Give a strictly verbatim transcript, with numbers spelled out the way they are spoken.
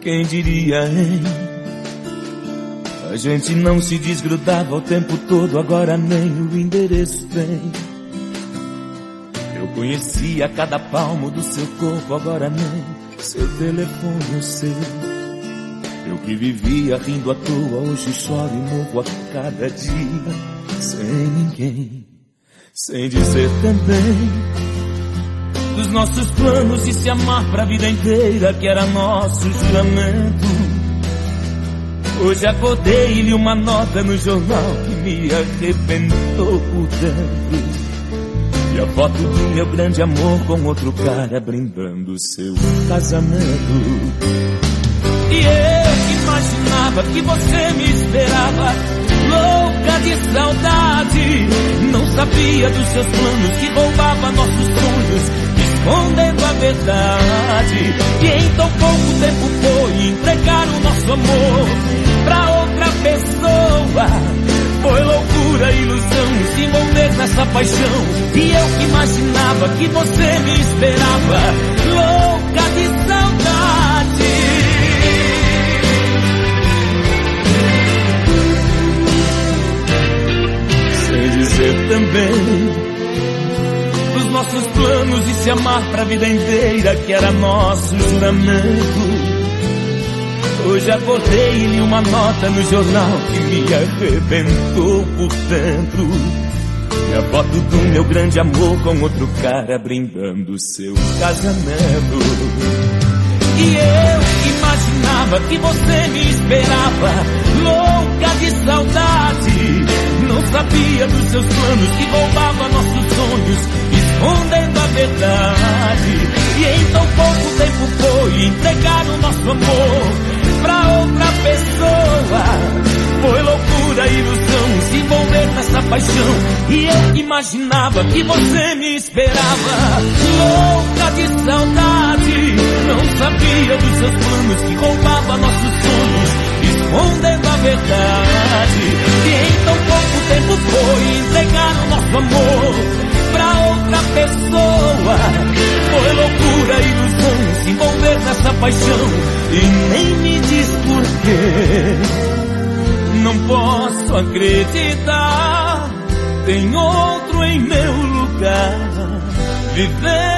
Quem diria, hein? A gente não se desgrudava o tempo todo, agora nem o endereço tem. Eu conhecia cada palmo do seu corpo, agora nem seu telefone eu sei. Eu que vivia rindo à toa, hoje choro e morro a cada dia. Sem ninguém, sem dizer também dos nossos planos de se amar pra vida inteira, que era nosso juramento. Hoje acordei e li uma nota no jornal que me arrebentou por dentro. E a foto do meu grande amor com outro cara brindando seu casamento. E eu imaginava que você me esperava, louca de saudade. Não sabia dos seus planos que roubava nossos sonhos, escondendo a verdade. E em tão pouco tempo foi entregar o nosso amor pra outra pessoa. Foi loucura, ilusão, se envolver nessa paixão. E eu que imaginava que você me esperava, louca de saudade. Sem dizer também dos nossos planos de se amar pra vida inteira, que era nosso juramento. Hoje acordei e li uma nota no jornal que me arrebentou por dentro. E a foto do meu grande amor com outro cara brindando seu casamento. E eu imaginava que você me esperava, louca de saudade. Não sabia dos seus planos que roubava nossos sonhos, escondendo a verdade. E em tão pouco tempo foi entregar o nosso amor pra outra pessoa. Foi loucura, ilusão, se envolver nessa paixão. E eu imaginava que você me esperava, louca de saudade. Não sabia dos seus planos que roubava nossos sonhos, escondendo a verdade. E em tão pouco tempo foi entregar o nosso amor pra outra pessoa. Foi loucura, ilusão, se envolver nessa paixão. E nem me diz porquê. Não posso acreditar, tem outro em meu lugar, viver